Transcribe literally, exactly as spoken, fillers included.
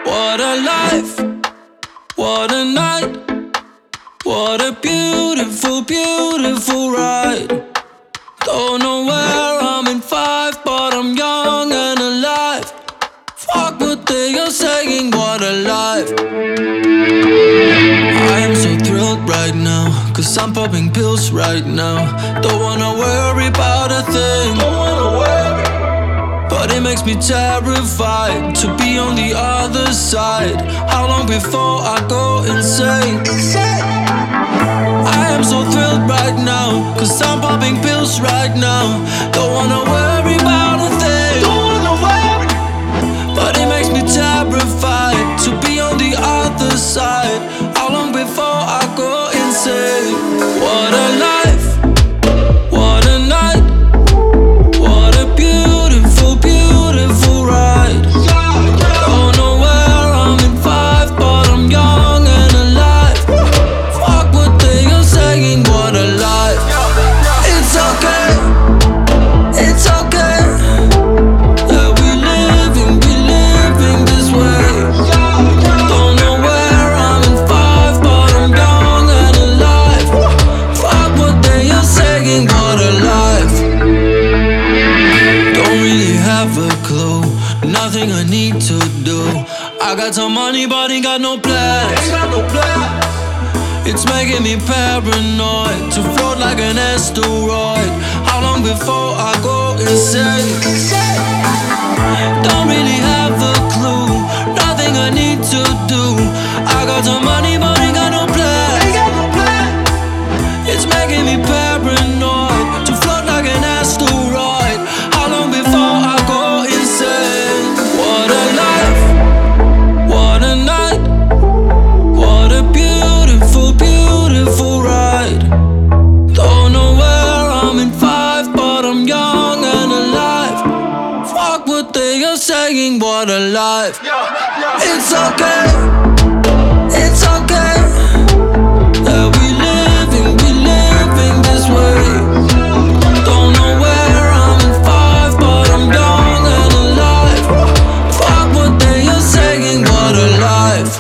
What a life, what a night, what a beautiful, beautiful ride. Don't know where I'm in five, but I'm young and alive. Fuck what they are saying, what a life. I am so thrilled right now, cause I'm popping pills right now. Don't wanna worry about a thing, don't wanna worry. But it makes me terrified to be on the other side. How long before I go insane? I am so thrilled right now, cause I'm popping pills right now. Don't wanna worry about a thing, don't wanna worry. But it makes me terrified to be on the other side. How long before I go insane? What a life, what a night, what a beautiful, beautiful ride. Don't know where I'm in five, but I'm young and alive. Fuck what they are saying, what a life. It's okay, it's okay that we living, we living this way. Don't know where I'm in five, but I'm young and alive. Fuck what they are saying, what a life. Don't really have a clue, nothing I need to do. I got some money but ain't got no plans. It's making me paranoid to float like an asteroid. How long before I go insane? Don't really have a clue, nothing I need to do. I got some money but ain't got no plans. It's making me paranoid to float like an asteroid. How long before I go insane? What a life, what a night, what a beautiful, beautiful ride. Don't know where I'm in five, but I'm young and alive. Fuck what they are saying, what a life. It's okay, it's okay that we living, we living this way. Don't know where I'm in five, but I'm young and alive. Fuck what they are saying, what a life.